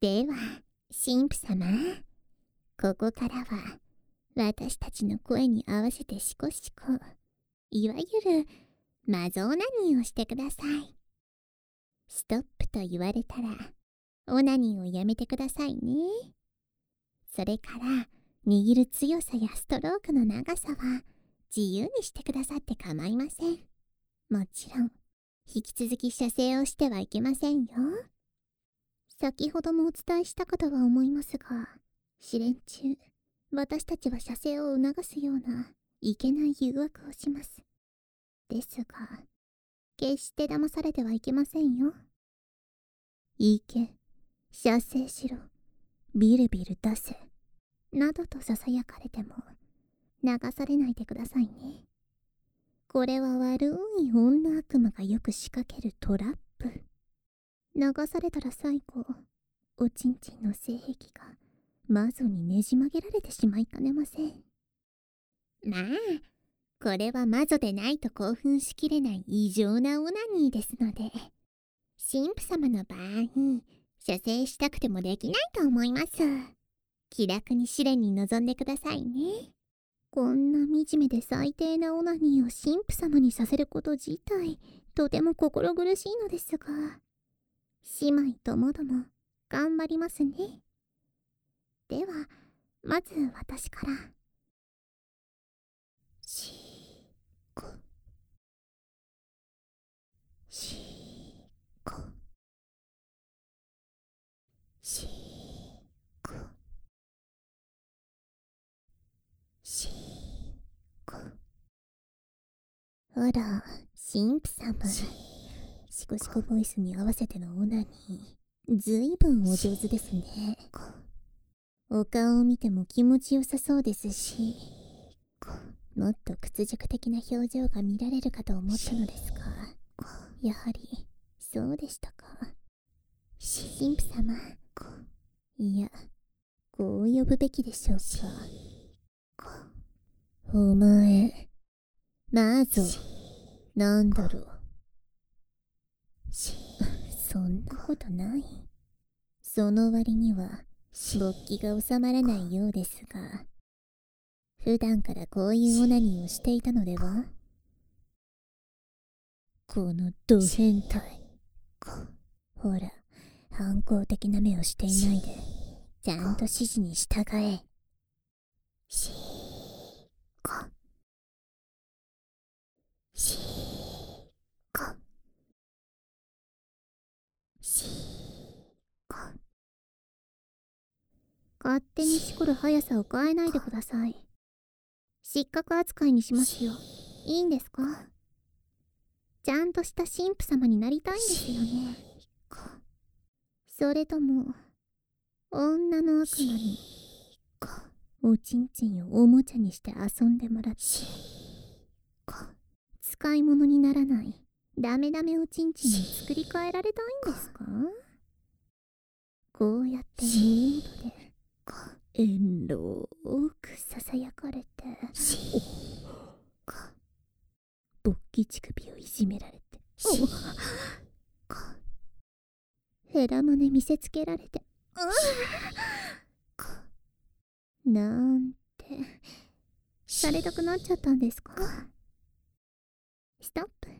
では、神父様、ここからは私たちの声に合わせてシコシコ、いわゆるマゾオナニーをしてください。ストップと言われたら、オナニーをやめてくださいね。それから、握る強さやストロークの長さは自由にしてくださって構いません。もちろん、引き続き射精をしてはいけませんよ。先ほどもお伝えしたかとは思いますが、試練中、私たちは射精を促すようないけない誘惑をします。ですが、決して騙されてはいけませんよ。いけ、射精しろ、ビルビル出せ、などと囁かれても、流されないでくださいね。これは悪い女悪魔がよく仕掛けるトラップ。流されたら最後、おちんちんの性癖が魔女にねじ曲げられてしまいかねません。まあ、これは魔女でないと興奮しきれない異常なオナニーですので、神父様の場合、射精したくてもできないと思います。気楽に試練に臨んでくださいね。こんな惨めで最低なオナニーを神父様にさせること自体、とても心苦しいのですが、姉妹ともども頑張りますね。では、まず私から。しこしこしこしこ。あら、神父様。シコシコボイスに合わせてのオナニー、ずいぶんお上手ですね。お顔を見ても気持ちよさそうですし、もっと屈辱的な表情が見られるかと思ったのですが、やはりそうでしたか。神父様、いや、こう呼ぶべきでしょうか。お前、マゾ、なんだろう。そんなことない。その割には勃起が収まらないようですが、普段からこういうオナニーをしていたのでは？このド変態。ほら、反抗的な目をしていないで、ちゃんと指示に従え。しこしこしこ。勝手にしこる速さを変えないでください。失格扱いにしますよ。いいんですか？ちゃんとした神父様になりたいんですよね。それとも、女の悪魔に、おちんちんをおもちゃにして遊んでもらって、使い物にならないダメダメおちんちんに作り変えられたいんですか？こうやって耳元で、遠慮く囁かれて、勃起乳首をいじめられて、ヘラマネ見せつけられて、なんてされたくなっちゃったんですか？ストップ。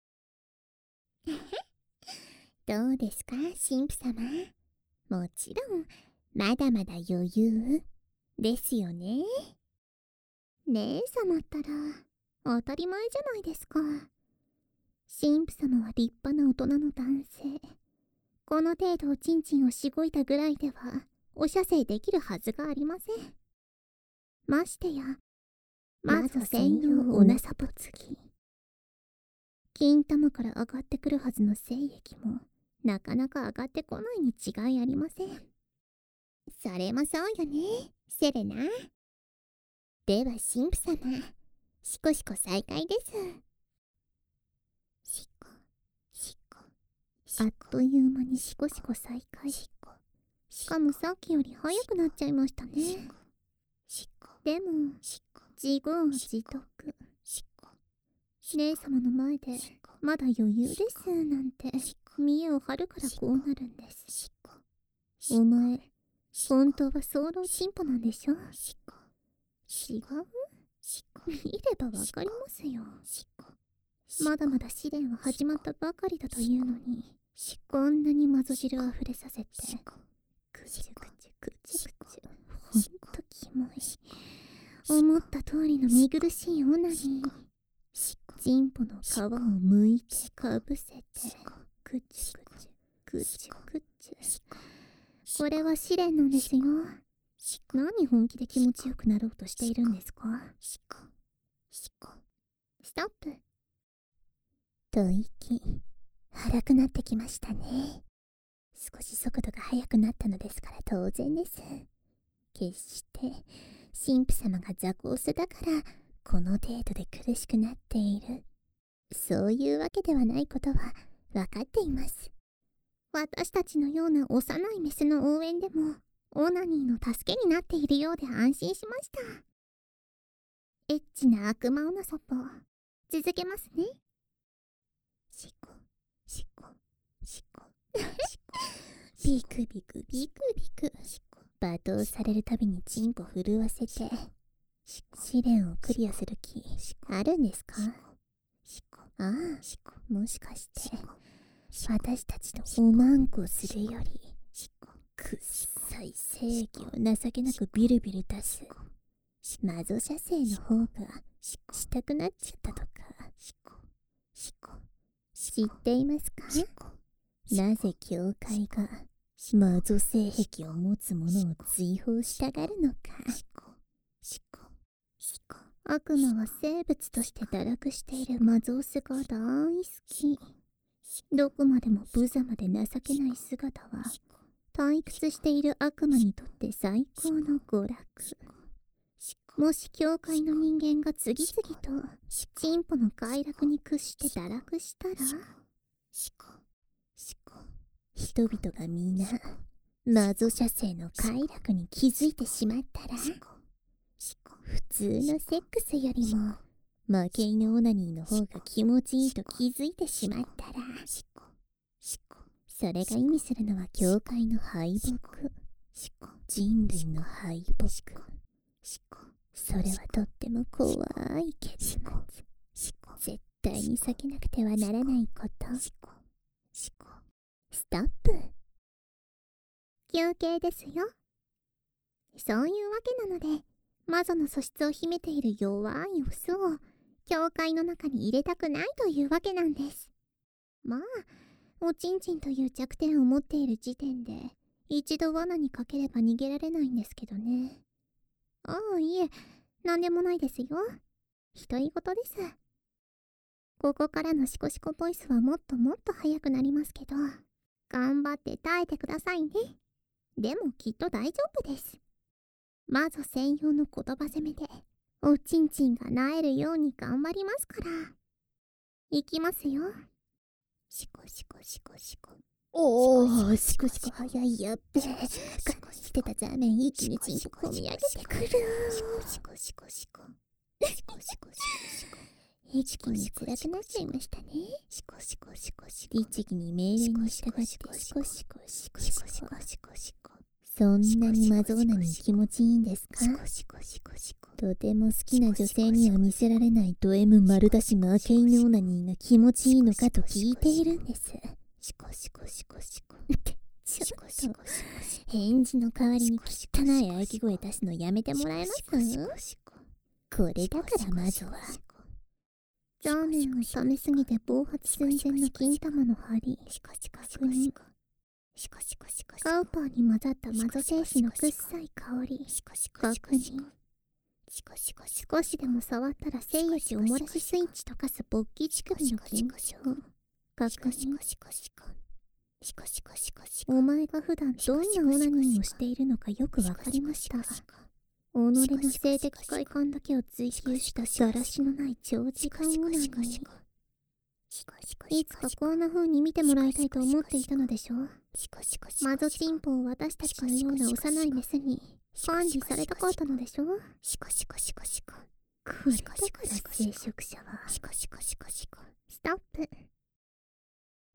どうですか、神父様。もちろんまだまだ余裕ですよね。姉様ったら当たり前じゃないですか。神父様は立派な大人の男性。この程度おちんちんをしごいたぐらいではお射精できるはずがありません。ましてやまず専用おなさぼつき。金玉から上がってくるはずの精液もなかなか上がってこないに違いありません。それもそうよね、セレナ。では神父様、シコシコ再開です。シコシコシコ。あっという間にシコシコ再開。しかもさっきより早くなっちゃいましたね。でも自業自得。姉様の前でまだ余裕ですなんて見栄を張るからこうなるんです。 お前、本当は早漏進歩なんでしょ。違う？見ればわかりますよ。まだまだ試練は始まったばかりだというのに、こんなにマゾ汁あふれさせて、ぐちゅぐちゅぐちゅぐちゅ、ほんとキモい。思った通りの見苦しいオナニー。チンポの皮を剥いてかぶせて、ぐちゅぐちゅぐちゅぐちゅ。これは試練なんですよ。何本気で気持ちよくなろうとしているんですか？ストップ。吐息荒くなってきましたね。少し速度が速くなったのですから当然です。決して神父様が雑魚スだからこの程度で苦しくなっている、そういうわけではないことは分かっています。私たちのような幼いメスの応援でもオナニーの助けになっているようで安心しました。エッチな悪魔オナソポ続けますね。シコシコシコビクビクビクビク、罵倒されるたびにチンポ震わせて、試練をクリアする気あるんですか？ああ、もしかして私たちのおまんこするよりくっさい正義を情けなくビルビル出すマゾ射精の方がしたくなっちゃったとか知っていますか？なぜ教会がマゾ性癖を持つ者を追放したがるのか。悪魔は生物として堕落しているマゾースが大好き。どこまでも無様で情けない姿は退屈している悪魔にとって最高の娯楽。もし教会の人間が次々とチンポの快楽に屈して堕落したら、人々がみんなマゾ射精の快楽に気づいてしまったら、普通のセックスよりも負け犬オナニーの方が気持ちいいと気づいてしまったら、それが意味するのは教会の敗北、人類の敗北。それはとっても怖い結末。絶対に避けなくてはならないこと。ストップ。休憩ですよ。そういうわけなので、魔女の素質を秘めている弱いオスを教会の中に入れたくないというわけなんです。まあ、おちんちんという弱点を持っている時点で一度罠にかければ逃げられないんですけどね。ああ、いえ、なんでもないですよ。独り言です。ここからのシコシコボイスはもっともっと速くなりますけど、頑張って耐えてくださいね。でもきっと大丈夫です。魔女専用の言葉攻めでおちんちんがなえるように頑張りますから。いきますよ。シコシコシコシコ。おー、シコシコ早い。やっべえ。我慢してたザーメン一気にチンコ込み上げてくる。シコシコシコシコ。シコシコシコシコ。一気に辛くなっちゃいましたね。シコシコシコシコ。律儀に命令に従ってシコシコシコシコシコシコシコ。そんなにマゾーナに気持ちいいんですか？とても好きな女性には見せられないド M 丸出し負け犬オナニーが気持ちいいのかと聞いているんです。シコシコシコシコ。ちょっと返事の代わりに汚い喘ぎ声出すのやめてもらえます？これだから魔女はザーメンを冷めすぎて暴発寸前の金玉の針。確認。カウパーに混ざった魔女精子のくっさい香り。確認。少しでも触ったら精液を漏らしスイッチ溶かす勃起乳首の緊張。確認。お前が普段どんなオナニーをしているのかよくわかりました。己の性的快感だけを追求しただらしのない長時間オナニー。いつかこんな風に見てもらいたいと思っていたのでしょう。魔女チンポを私たちのような幼いメスに管理されたかったのでしょう。これだから聖職者は。ストップ。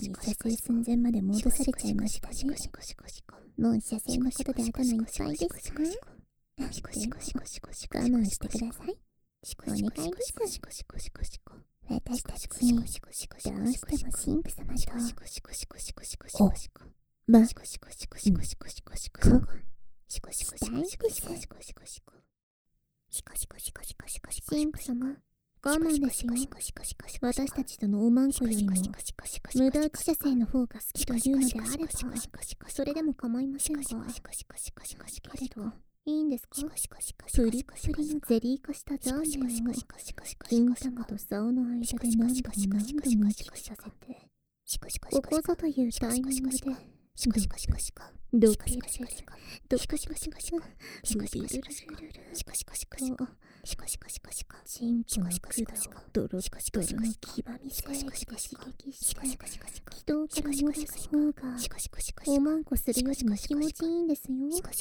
に射精寸前まで戻されちゃいましたね。もう射精のことで頭いっぱいですか？でも我慢してください。お願いです。私たちどうしても神父様としたいんです。神父様、我慢ですよ。私たちとのおまんこよりも無駄打ち射精の方が好きというのであればそれでも構いませんが、けれどいいんですか？プリップリのゼリー化したザーメンを金玉と竿の間で何度も行き来させて、ここぞというタイミングでドキルルドキルルルルルルルとチンポの管をドロッドロの黄ばみ成液で刺激して気道から漏らす方がおまんこするよりも気持ちいいんですよ。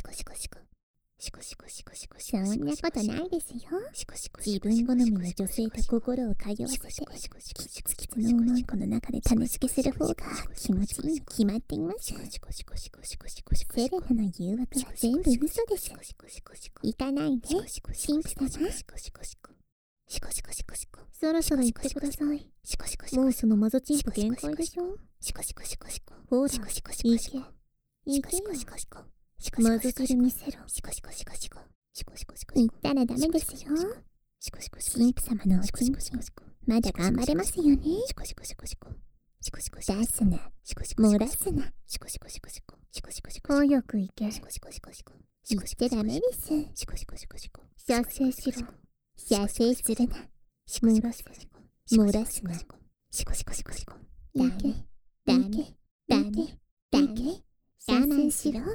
そんなことないですよ。自分好みの女性と心を通わせてキツキツのおまんこの中で種付けする方が気持ちいいに決まっています。セレナの誘惑は全部嘘です。行かないで、神父様。そろそろ行ってください。もうそのマゾチンポ限界でしょ。ほら、行けよ。マゾ汁見せろ。言ったらダメですよ。神父様のおちんちんまだ頑張れますよね。出すな、漏らすな。早く行け。言ってダメです。射精しろ。射精するな。漏らすな。ダメ。我慢しろ。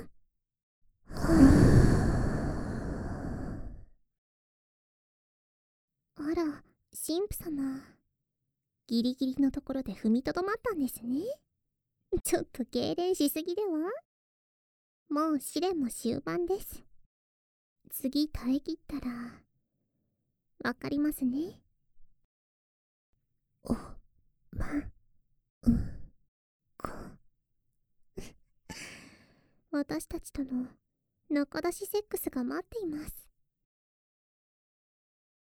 あら、神父様。ギリギリのところで踏みとどまったんですね。ちょっと痙攣しすぎでは？もう試練も終盤です。次耐え切ったら、わかりますね。おまんこ。私たちとの仲出しセックスが待っています。